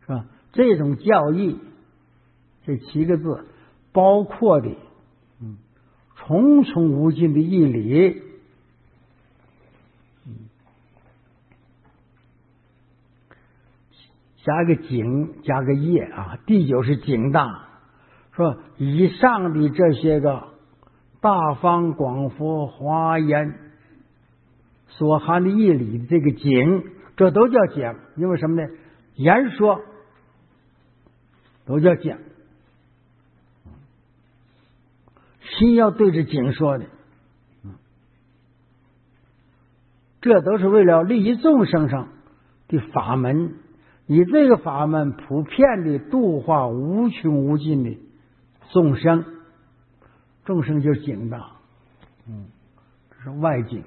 吧？这种教义，这7个字包括的重重无尽的义理。加个景，加个业啊，第9是景大，说以上的这些个大方广佛华严所含的义理，这个景，这都叫讲，因为什么呢？言说都叫讲，心要对着景说的，这都是为了利益众生上的法门。以这个法门普遍的度化无穷无尽的众生，众生就是景大，这是外景，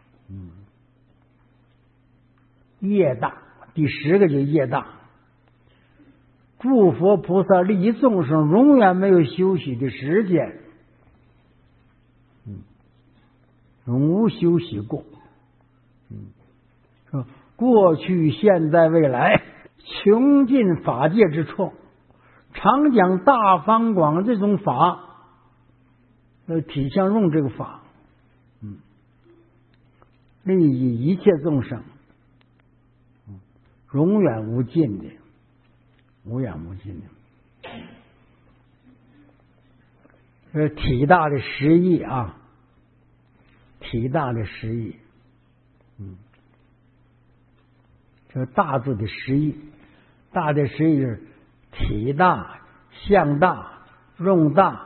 业大，第10个就是业大。诸佛菩萨利益众生，永远没有休息的时间，永无休息过，说过去、现在、未来。穷尽法界之处，常讲大方广这种法，体相用这个法，利益一切众生，永远无尽的，无远无尽的。这体大的实义啊，体大的实义，这大字的实义。大的实义是体大、相大、用大、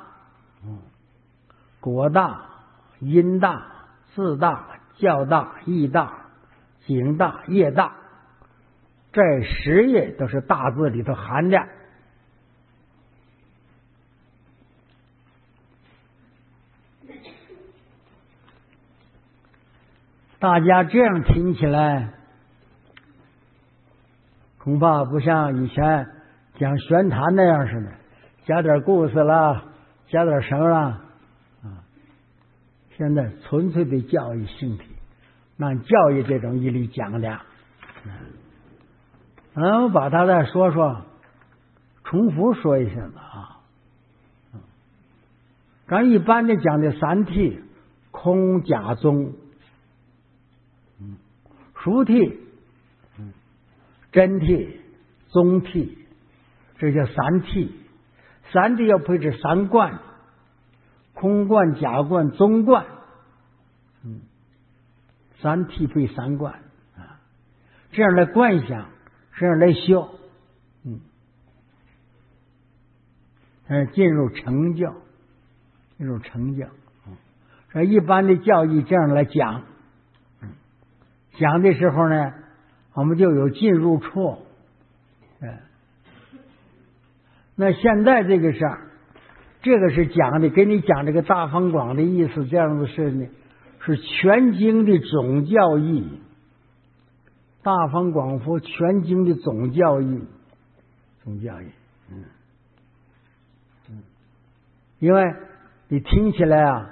果大、因大、智大、教大、义大、景大、业大，这10页都是大字里头含的。大家这样听起来，恐怕不像以前讲玄谈那样似的，加点故事啦，加点什么啦，现在纯粹的教育性体，按教育这种义理讲的。我把它再说说，重复说一声啊。咱一般的讲的3谛，空、假、中，俗谛。真谛、中谛，这叫3谛。3谛要配置3观，空观、假观、中观。3谛配3观啊，这样来观想，这样来修，进入成就，进入成就。这一般的教义这样来讲，讲的时候呢，我们就有进入处。那现在这个事儿，这个是讲的，给你讲这个大方广的意思，这样的事呢，是全经的总教义，大方广佛全经的总教义，总教义。因为你听起来啊，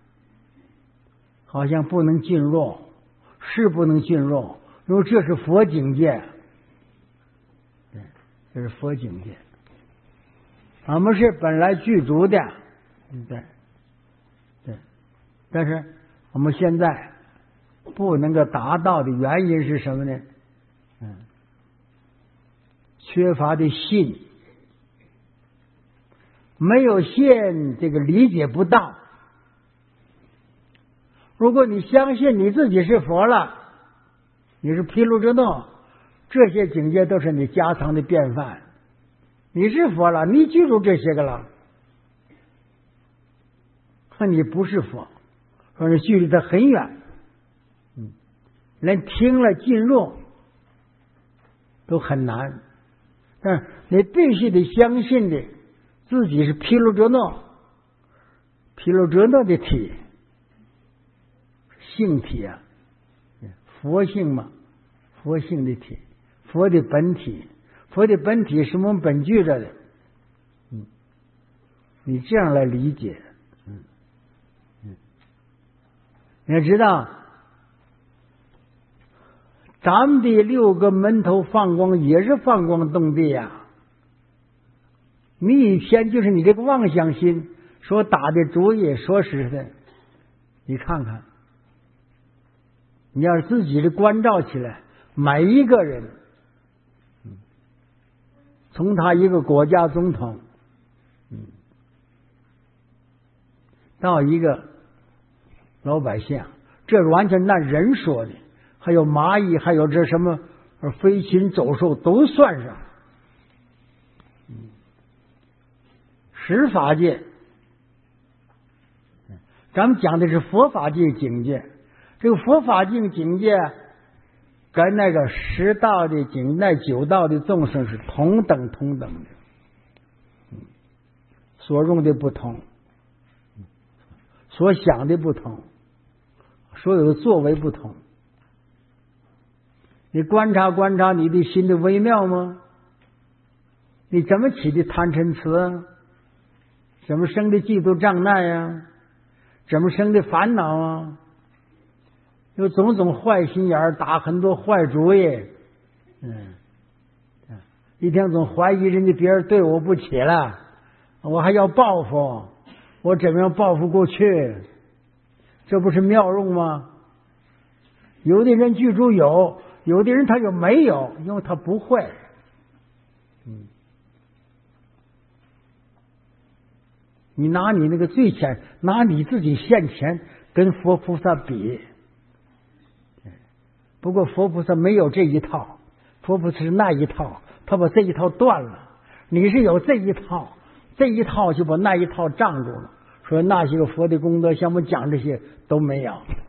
好像不能进入，是不能进入，因为这是佛境界，对，这是佛境界。我们是本来具足的，对，对，但是我们现在不能够达到的原因是什么呢？缺乏的信，没有信，这个理解不到。如果你相信你自己是佛了，你是毗卢遮那，这些境界都是你家常的便饭。你是佛了，你记住这些个了，说你不是佛，说你距离它很远，连听了进入都很难。但是你必须得相信的，自己是毗卢遮那，毗卢遮那的体，性体啊，佛性嘛，佛性的体，佛的本体。佛的本体是我们本具着的，你这样来理解，你要知道， 咱们的6个门头放光也是放光动地呀。你一天就是你这个妄想心所打的主意，说实在，你看看，你要是自己的关照起来，每一个人，从他一个国家总统，到一个老百姓，这完全按人说的，还有蚂蚁，还有这什么飞禽走兽都算上。十法界，咱们讲的是佛法界境界。这个佛法境境界跟那个10道的境、那9道的众生是同等的，所用的不同，所想的不同，所有的作为不同。你观察观察你的心的微妙吗？你怎么起的贪嗔痴啊？怎么生的嫉妒障碍呀？怎么生的烦恼啊？有种种坏心眼，打很多坏主意，一天总怀疑人家别人对我不起了，我还要报复，我怎么样报复过去？这不是妙用吗？有的人记住有，有的人他就没有，因为他不会。你拿你那个最浅，拿你自己现前跟佛菩萨比，不过佛菩萨没有这一套，佛菩萨是那一套，他把这一套断了。你是有这一套，这一套就把那一套障住了。所以那些个佛的功德，像我们讲这些都没有。